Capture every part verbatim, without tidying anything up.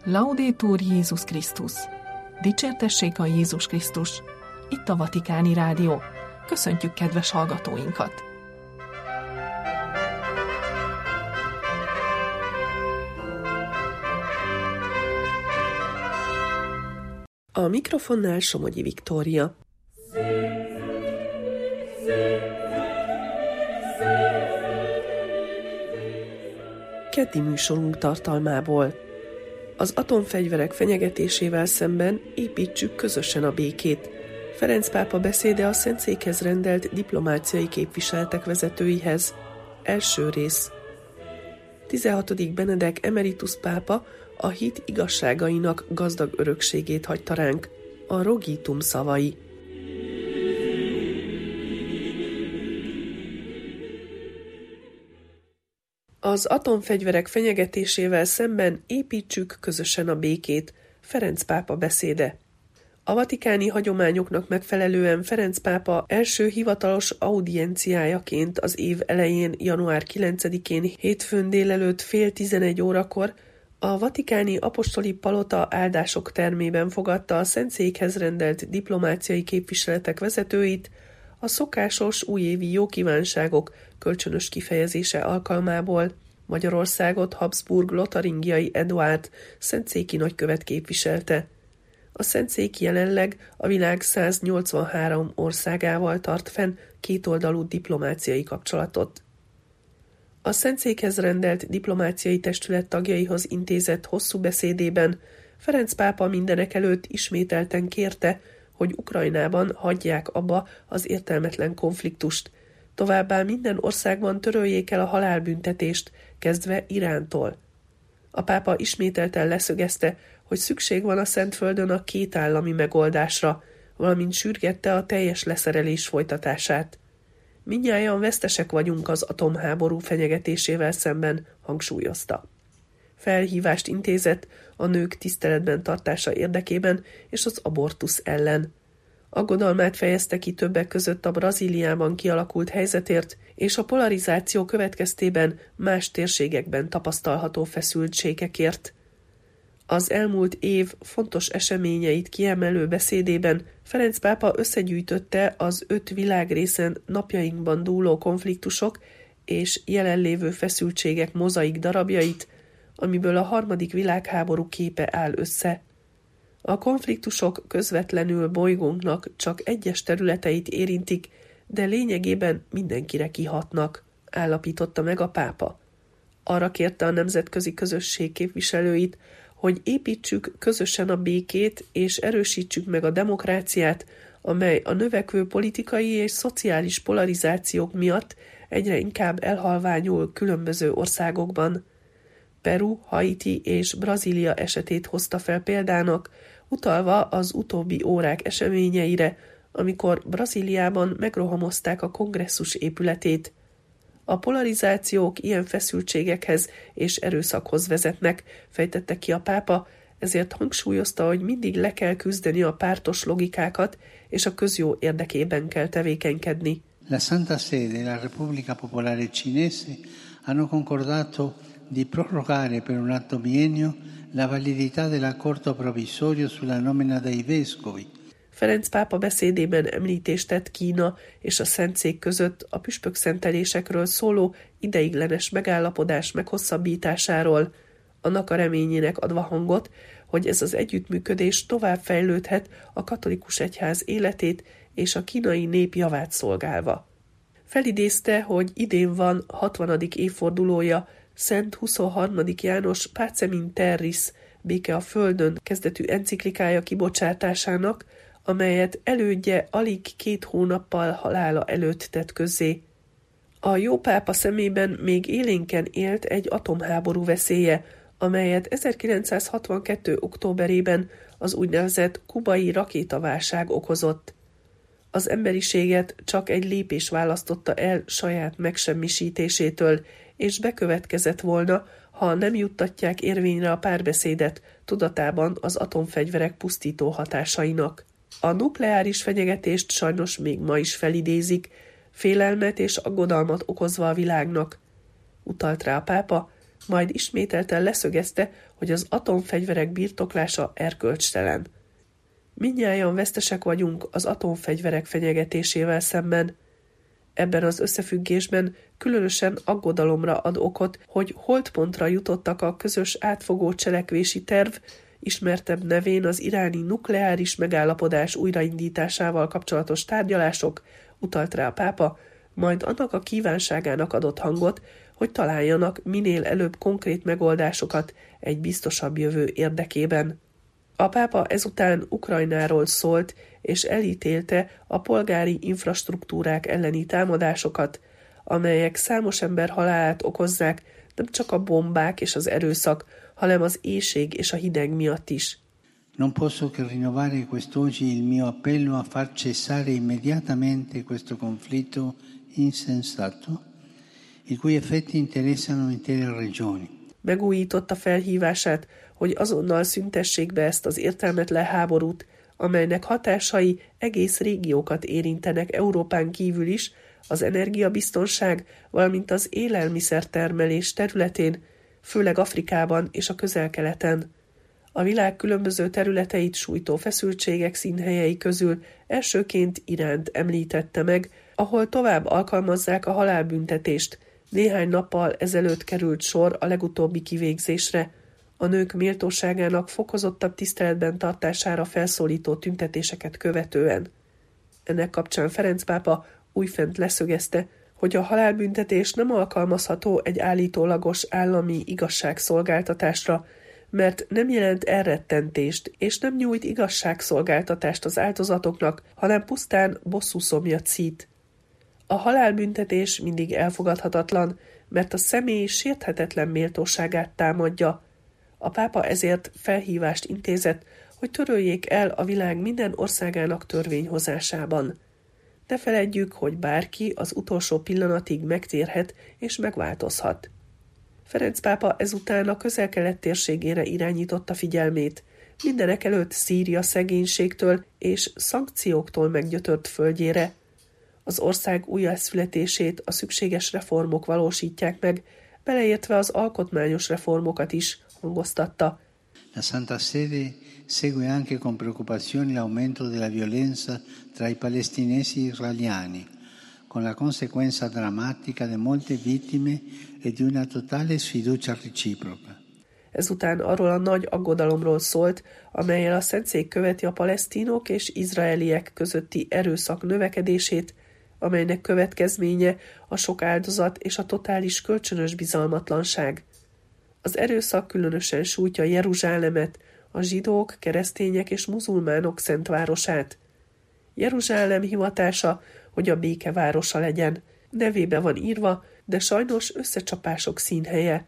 Laudetur Jézus Krisztus! Dicsértessék a Jézus Krisztus! Itt a Vatikáni Rádió. Köszöntjük kedves hallgatóinkat! A mikrofonnál Somogyi Viktória. Keddi műsorunk tartalmából. Az atomfegyverek fenyegetésével szemben építsük közösen a békét. Ferenc pápa beszéde a Szentszékhez rendelt diplomáciai képviseletek vezetőihez. Első rész. tizenhatodik Benedek emeritus pápa a hit igazságainak gazdag örökségét hagyta ránk. A Rogitum szavai. Az atomfegyverek fenyegetésével szemben építsük közösen a békét. Ferenc pápa beszéde. A vatikáni hagyományoknak megfelelően Ferenc pápa első hivatalos audienciájaként az év elején, január kilencedikén hétfőn délelőtt fél tizenegy órakor a vatikáni apostoli palota áldások termében fogadta a Szentszékhez rendelt diplomáciai képviseletek vezetőit, a szokásos újévi jókívánságok kölcsönös kifejezése alkalmából. Magyarországot Habsburg lotaringiai Eduárd szentszéki nagykövet képviselte. A Szentszék jelenleg a világ száznyolcvanhárom országával tart fenn kétoldalú diplomáciai kapcsolatot. A Szentszékhez rendelt diplomáciai testület tagjaihoz intézett hosszú beszédében Ferenc pápa mindenekelőtt ismételten kérte, hogy Ukrajnában hagyják abba az értelmetlen konfliktust, továbbá minden országban töröljék el a halálbüntetést, kezdve Irántól. A pápa ismételten leszögezte, hogy szükség van a Szentföldön a kétállami megoldásra, valamint sürgette a teljes leszerelés folytatását. Mindnyájan vesztesek vagyunk az atomháború fenyegetésével szemben, hangsúlyozta. Felhívást intézett a nők tiszteletben tartása érdekében és az abortusz ellen. Aggodalmát fejezte ki többek között a Brazíliában kialakult helyzetért és a polarizáció következtében más térségekben tapasztalható feszültségekért. Az elmúlt év fontos eseményeit kiemelő beszédében Ferenc pápa összegyűjtötte az öt világrészen napjainkban dúló konfliktusok és jelenlévő feszültségek mozaik darabjait, amiből a harmadik világháború képe áll össze. A konfliktusok közvetlenül bolygónknak csak egyes területeit érintik, de lényegében mindenkire kihatnak, állapította meg a pápa. Arra kérte a nemzetközi közösség képviselőit, hogy építsük közösen a békét és erősítsük meg a demokráciát, amely a növekvő politikai és szociális polarizációk miatt egyre inkább elhalványul különböző országokban. Peru, Haiti és Brazília esetét hozta fel példának, utalva az utóbbi órák eseményeire, amikor Brazíliában megrohamozták a kongresszus épületét. A polarizációk ilyen feszültségekhez és erőszakhoz vezetnek, fejtette ki a pápa, ezért hangsúlyozta, hogy mindig le kell küzdeni a pártos logikákat, és a közjó érdekében kell tevékenykedni. La Santa Sede e la Repubblica Popolare Cinese hanno concordato di prorogare per un altro biennio la validità dell'accordo provvisorio sulla nomina dei vescovi. Ferenc pápa beszédében említést tett Kína és a Szentszék között a püspökszentelésekről szóló ideiglenes megállapodás meghosszabbításáról, annak a reményének adva hangot, hogy ez az együttműködés tovább fejlődhet a katolikus egyház életét és a kínai nép javát szolgálva. Felidézte, hogy idén van hatvanadik évfordulója Szent huszonharmadik János Pacem in Terris, béke a földön kezdetű enciklikája kibocsátásának, amelyet elődje alig két hónappal halála előtt tett közzé. A jó pápa szemében még élénken élt egy atomháború veszélye, amelyet ezerkilencszázhatvankettő októberében az úgynevezett kubai rakétaválság okozott. Az emberiséget csak egy lépés választotta el saját megsemmisítésétől, és bekövetkezett volna, ha nem juttatják érvényre a párbeszédet tudatában az atomfegyverek pusztító hatásainak. A nukleáris fenyegetést sajnos még ma is felidézik, félelmet és aggodalmat okozva a világnak. Utalt rá a pápa, majd ismételten leszögezte, hogy az atomfegyverek birtoklása erkölcstelen. Mindnyájan vesztesek vagyunk az atomfegyverek fenyegetésével szemben. Ebben az összefüggésben különösen aggodalomra ad okot, hogy holtpontra jutottak a közös átfogó cselekvési terv, ismertebb nevén az iráni nukleáris megállapodás újraindításával kapcsolatos tárgyalások, utalt rá a pápa, majd annak a kívánságának adott hangot, hogy találjanak minél előbb konkrét megoldásokat egy biztosabb jövő érdekében. A pápa ezután Ukrajnáról szólt, és elítélte a polgári infrastruktúrák elleni támadásokat, amelyek számos ember halálát okozzák, nem csak a bombák és az erőszak, hanem az éhség és a hideg miatt is. Non posso che rinnovare quest'oggi il mio appello a far cessare immediatamente questo conflitto insensato, i cui effetti interessano intere regioni. Megújította felhívását, hogy azonnal szüntessék be ezt az értelmetlen háborút, amelynek hatásai egész régiókat érintenek Európán kívül is, az energiabiztonság, valamint az élelmiszertermelés területén, főleg Afrikában és a Közel-Keleten. A világ különböző területeit sújtó feszültségek színhelyei közül elsőként Iránt említette meg, ahol tovább alkalmazzák a halálbüntetést. Néhány nappal ezelőtt került sor a legutóbbi kivégzésre, a nők méltóságának fokozottabb tiszteletben tartására felszólító tüntetéseket követően. Ennek kapcsán Ferenc pápa újfent leszögezte, hogy a halálbüntetés nem alkalmazható egy állítólagos állami igazságszolgáltatásra, mert nem jelent elrettentést, és nem nyújt igazságszolgáltatást az áldozatoknak, hanem pusztán bosszúszomjat szít. A halálbüntetés mindig elfogadhatatlan, mert a személy sérthetetlen méltóságát támadja. A pápa ezért felhívást intézett, hogy töröljék el a világ minden országának törvényhozásában. Ne feledjük, hogy bárki az utolsó pillanatig megtérhet és megváltozhat. Ferenc pápa ezután a Közel-Kelet térségére irányította figyelmét, mindenekelőtt Szíria szegénységtől és szankcióktól meggyötört földjére. Az ország újjászületését a szükséges reformok valósítják meg, beleértve az alkotmányos reformokat is, hangoztatta. La Santa Sede segue anche con preoccupazione l'aumento della violenza tra i palestinesi e israeliani, con la conseguenza drammatica di molte vittime e di una totale sfiducia reciproca. Ezután arról a nagy aggodalomról szólt, amellyel a Szentszék követi a palesztinok és izraeliek közötti erőszak növekedését, amelynek következménye a sok áldozat és a totális kölcsönös bizalmatlanság. Az erőszak különösen sújtja Jeruzsálemet, a zsidók, keresztények és muzulmánok szentvárosát. Jeruzsálem hivatása, hogy a béke városa legyen, nevébe van írva, de sajnos összecsapások színhelye.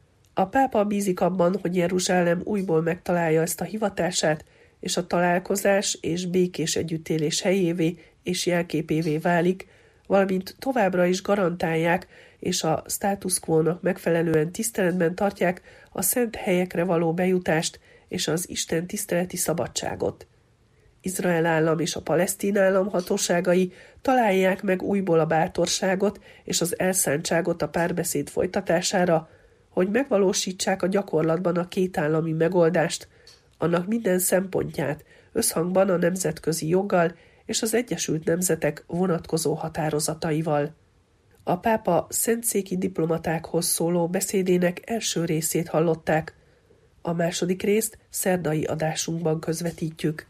A pápa bízik abban, hogy Jeruzsálem újból megtalálja ezt a hivatását, és a találkozás és békés együttélés helyévé és jelképévé válik, valamint továbbra is garantálják, és a status quo-nak megfelelően tiszteletben tartják a szent helyekre való bejutást és az Isten tiszteleti szabadságot. Izrael állam és a palesztin állam hatóságai találják meg újból a bátorságot és az elszántságot a párbeszéd folytatására, hogy megvalósítsák a gyakorlatban a kétállami megoldást, annak minden szempontját összhangban a nemzetközi joggal és az Egyesült Nemzetek vonatkozó határozataival. A pápa szentszéki diplomatákhoz szóló beszédének első részét hallották. A második részt szerdai adásunkban közvetítjük.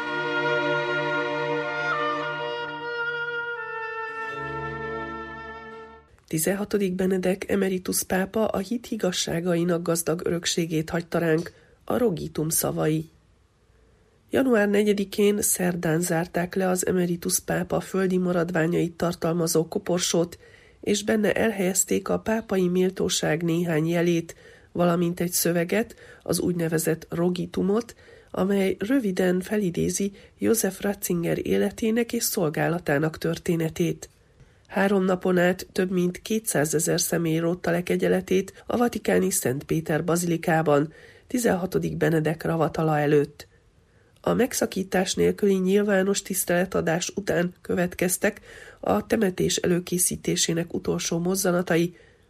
tizenhatodik Benedek emeritus pápa a hit igazságainak gazdag örökségét hagyta ránk, a Rogitum szavai. január negyedikén szerdán zárták le az emeritus pápa földi maradványait tartalmazó koporsót, és benne elhelyezték a pápai méltóság néhány jelét, valamint egy szöveget, az úgynevezett Rogitumot, amely röviden felidézi József Ratzinger életének és szolgálatának történetét. Három napon át több mint kétszázezer személy rótta le kegyeletét a vatikáni Szent Péter bazilikában, tizenhatodik Benedek ravatala előtt. A megszakítás nélküli nyilvános tiszteletadás után következtek a temetés előkészítésének utolsó mozzanatai,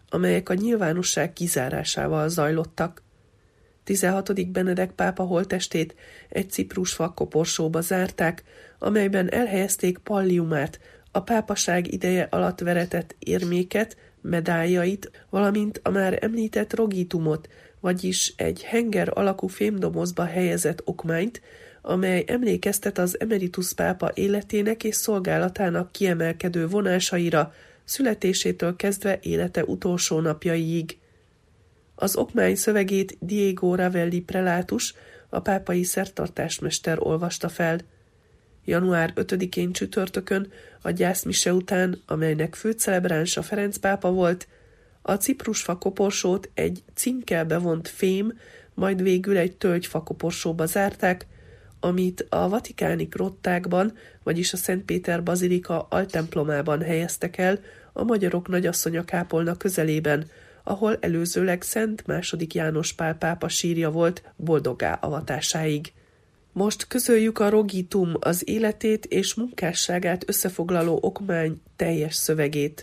amelyek a nyilvánosság kizárásával zajlottak. tizenhatodik Benedek pápa holttestét egy ciprusfa koporsóba zárták, amelyben elhelyezték palliumát, a pápaság ideje alatt veretett érméket, medáljait, valamint a már említett rogitumot, vagyis egy henger alakú fémdobozba helyezett okmányt, amely emlékeztet az emeritus pápa életének és szolgálatának kiemelkedő vonásaira, születésétől kezdve élete utolsó napjaiig. Az okmány szövegét Diego Ravelli prelátus, a pápai szertartásmester olvasta fel. január ötödikén csütörtökön, a gyászmise után, amelynek főcelebránsa Ferenc pápa volt, a ciprusfa koporsót egy cinkkel bevont fém, majd végül egy tölgyfa koporsóba zárták, amit a vatikáni grottákban, vagyis a Szentpéter bazilika altemplomában helyeztek el, a magyarok nagyasszonya kápolna közelében, ahol előzőleg Szent második János Pál pápa sírja volt boldoggá avatásáig. Most közöljük a rogitum, az életét és munkásságát összefoglaló okmány teljes szövegét.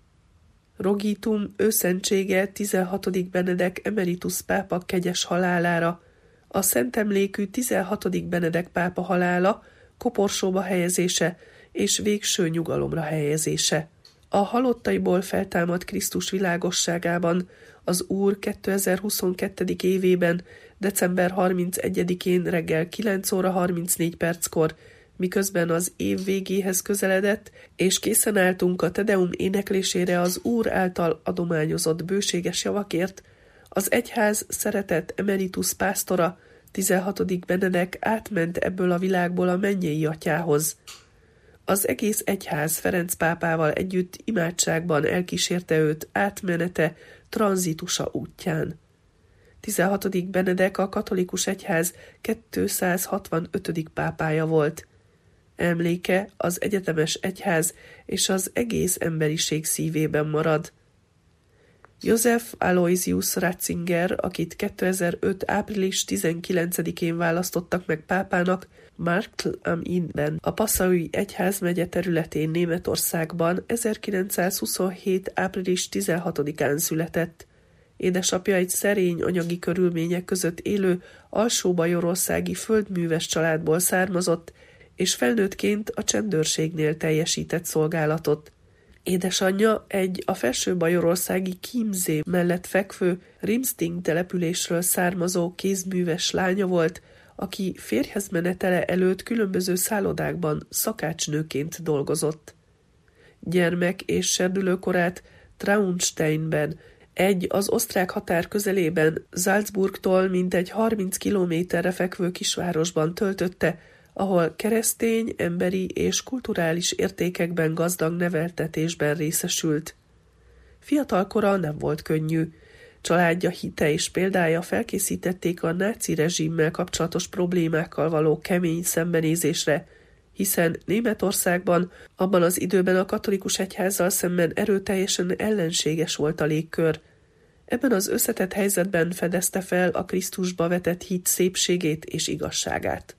Rogitum őszentsége tizenhatodik Benedek emeritus pápa kegyes halálára, a szentemlékű tizenhatodik Benedek pápa halála, koporsóba helyezése és végső nyugalomra helyezése. A halottaiból feltámadt Krisztus világosságában az Úr kétezer-huszonkettő. évében, december harmincegyedikén reggel kilenc óra harmincnégy perckor, miközben az év végéhez közeledett, és készen álltunk a Tedeum éneklésére az Úr által adományozott bőséges javakért, az egyház szeretett emeritus pásztora, tizenhatodik Benedek átment ebből a világból a mennyei atyához. Az egész egyház Ferenc pápával együtt imádságban elkísérte őt átmenete, tranzitusa útján. tizenhatodik Benedek a katolikus egyház kétszázhatvanötödik pápája volt. Emléke az egyetemes egyház és az egész emberiség szívében marad. József Aloysius Ratzinger, akit kétezer-öt. április tizenkilencedikén választottak meg pápának, Marktl am Innben, a Passaui egyházmegye területén Németországban ezerkilencszázhuszonhét. április tizenhatodikán született. Édesapja egy szerény anyagi körülmények között élő alsó-bajorországi földműves családból származott, és felnőttként a csendőrségnél teljesített szolgálatot. Édesanyja egy a felső-bajorországi Chiemsee mellett fekvő Rimsting településről származó kézműves lánya volt, aki férjhez menetele előtt különböző szállodákban szakácsnőként dolgozott. Gyermek és serdülőkorát Traunsteinben, egy az osztrák határ közelében, Salzburgtól mintegy harminc kilométerre fekvő kisvárosban töltötte, ahol keresztény, emberi és kulturális értékekben gazdag neveltetésben részesült. Fiatalkora nem volt könnyű. Családja hite és példája felkészítették a náci rezsimmel kapcsolatos problémákkal való kemény szembenézésre, hiszen Németországban abban az időben a katolikus egyházzal szemben erőteljesen ellenséges volt a légkör. Ebben az összetett helyzetben fedezte fel a Krisztusba vetett hit szépségét és igazságát.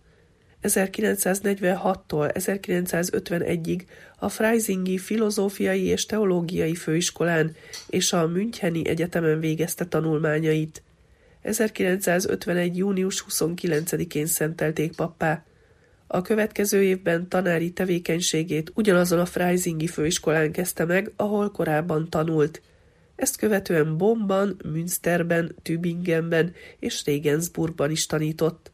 ezerkilencszáznegyvenhattól ezerkilencszázötvenegyig a Freisingi Filozófiai és Teológiai Főiskolán és a Müncheni Egyetemen végezte tanulmányait. ezerkilencszázötvenegy. június huszonkilencedikén szentelték pappá. A következő évben tanári tevékenységét ugyanazon a Freisingi Főiskolán kezdte meg, ahol korábban tanult. Ezt követően Bonnban, Münsterben, Tübingenben és Regensburgban is tanított.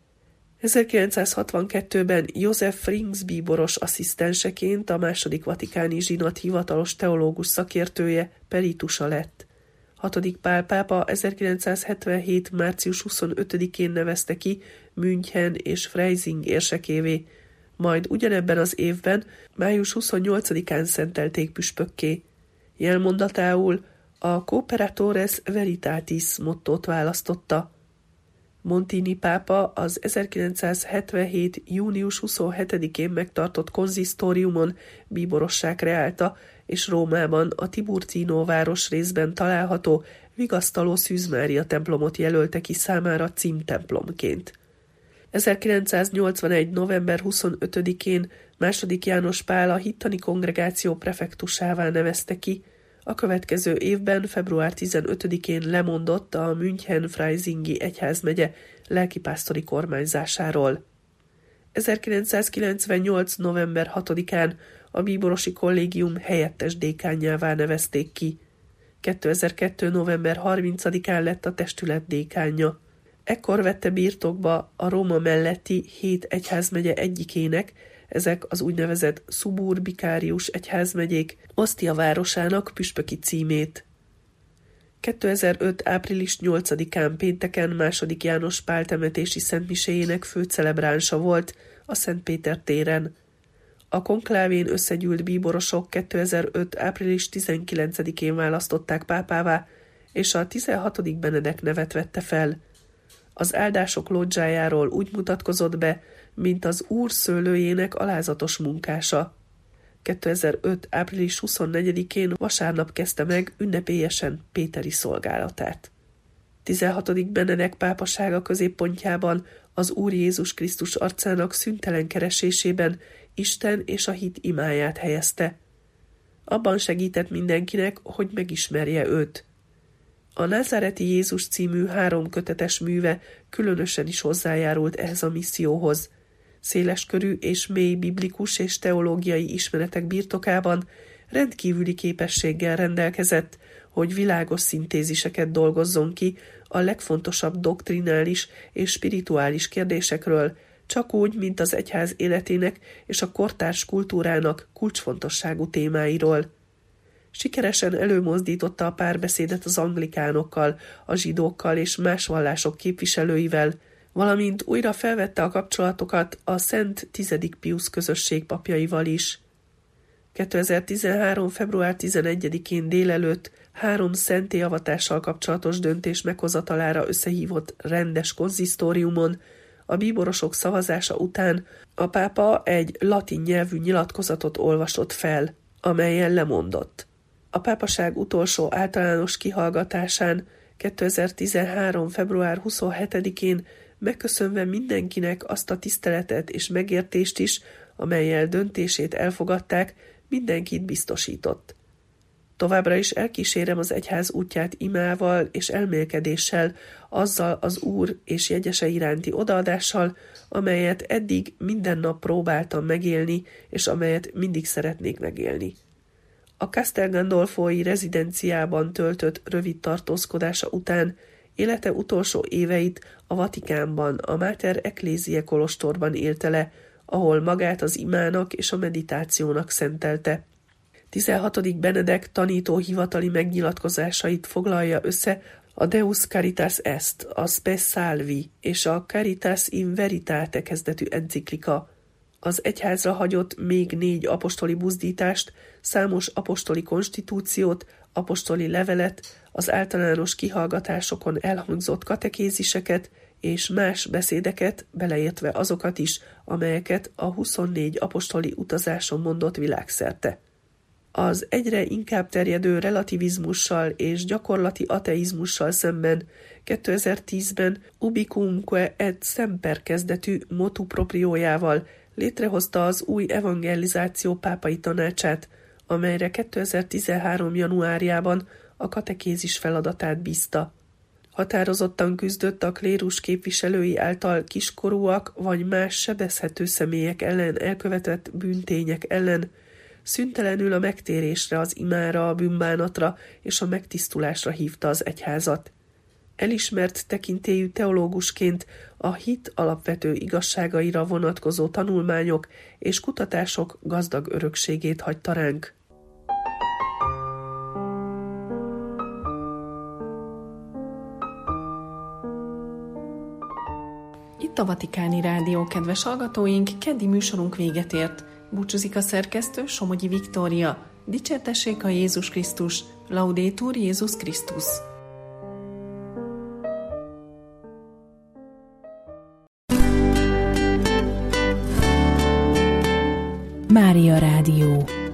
ezerkilencszázhatvankettőben József Frings bíboros asszisztenseként a második vatikáni zsinat hivatalos teológus szakértője, peritusa lett. hatodik Pál pápa ezerkilencszázhetvenhét. március huszonötödikén nevezte ki München és Freising érsekévé, majd ugyanebben az évben, május huszonnyolcadikán szentelték püspökké. Jelmondatául a Cooperatores Veritatis mottót választotta. Montini pápa az ezerkilencszázhetvenhét. június huszonhetedikén megtartott konzisztóriumon bíborossá kreálta, és Rómában a Tiburtino városrészben található vigasztaló Szűz Mária templomot jelölte ki számára címtemplomként. ezerkilencszáznyolcvanegy. november huszonötödikén második János Pál a hittani kongregáció prefektusává nevezte ki, A következő évben, február tizenötödikén lemondott a München-Freisingi egyházmegye lelkipásztori kormányzásáról. ezerkilencszázkilencvennyolc. november hatodikán a bíborosi kollégium helyettes dékánjává nevezték ki. kétezer-kettő. november harmincadikán lett a testület dékánja. Ekkor vette birtokba a Róma melletti hét egyházmegye egyikének, ezek az úgynevezett szuburbikárius egyházmegyék, Ostia városának püspöki címét. kétezer-öt. április nyolcadikán pénteken második János Pál temetési szentmiséjének főcelebránsa volt a Szent Péter téren. A konklávén összegyűlt bíborosok kétezer-öt. április tizenkilencedikén választották pápává, és a tizenhatodik Benedek nevet vette fel. Az áldások lodzsájáról úgy mutatkozott be, mint az Úr szőlőjének alázatos munkása. kétezer-öt. április huszonnegyedikén vasárnap kezdte meg ünnepélyesen péteri szolgálatát. tizenhatodik Benedek pápasága középpontjában az Úr Jézus Krisztus arcának szüntelen keresésében Isten és a hit imáját helyezte. Abban segített mindenkinek, hogy megismerje őt. A Názáreti Jézus című három kötetes műve különösen is hozzájárult ehhez a misszióhoz. Széleskörű és mély biblikus és teológiai ismeretek birtokában rendkívüli képességgel rendelkezett, hogy világos szintéziseket dolgozzon ki a legfontosabb doktrinális és spirituális kérdésekről, csak úgy, mint az egyház életének és a kortárs kultúrának kulcsfontosságú témáiról. Sikeresen előmozdította a párbeszédet az anglikánokkal, a zsidókkal és más vallások képviselőivel, valamint újra felvette a kapcsolatokat a Szent Tizedik Piusz közösség papjaival is. kétezer-tizenhárom. február tizenegyedikén délelőtt három szentélyavatással kapcsolatos döntés meghozatalára összehívott rendes konzisztóriumon a bíborosok szavazása után a pápa egy latin nyelvű nyilatkozatot olvasott fel, amelyen lemondott. A pápaság utolsó általános kihallgatásán kétezer-tizenhárom. február huszonhetedikén megköszönve mindenkinek azt a tiszteletet és megértést is, amellyel döntését elfogadták, mindenkit biztosított. Továbbra is elkísérem az egyház útját imával és elmélkedéssel, azzal az Úr és jegyese iránti odaadással, amelyet eddig minden nap próbáltam megélni, és amelyet mindig szeretnék megélni. A Castel Gandolfoi rezidenciában töltött rövid tartózkodása után élete utolsó éveit a Vatikánban, a Mater Ecclesiae kolostorban élte le, ahol magát az imának és a meditációnak szentelte. tizenhatodik Benedek tanító hivatali megnyilatkozásait foglalja össze a Deus Caritas Est, a Spes Salvi és a Caritas in Veritate kezdetű enciklika. Az egyházra hagyott még négy apostoli buzdítást, számos apostoli konstitúciót, apostoli levelet, az általános kihallgatásokon elhangzott katekéziseket és más beszédeket, beleértve azokat is, amelyeket a huszonnégy apostoli utazáson mondott világszerte. Az egyre inkább terjedő relativizmussal és gyakorlati ateizmussal szemben kétezer-tízben Ubicumque et Semper kezdetű motu propriójával létrehozta az új evangelizáció pápai tanácsát, amelyre kétezer-tizenhárom. januárjában a katekézis feladatát bízta. Határozottan küzdött a klérus képviselői által kiskorúak vagy más sebezhető személyek ellen elkövetett bűntények ellen, szüntelenül a megtérésre, az imára, a bűnbánatra és a megtisztulásra hívta az egyházat. Elismert tekintélyű teológusként a hit alapvető igazságaira vonatkozó tanulmányok és kutatások gazdag örökségét hagyta ránk. Itt a Vatikáni Rádió, kedves hallgatóink, keddi műsorunk véget ért. Búcsúzik a szerkesztő, Somogyi Viktória. Dicsértessék a Jézus Krisztus, Laudetur Jézus Krisztus. Mária Rádió.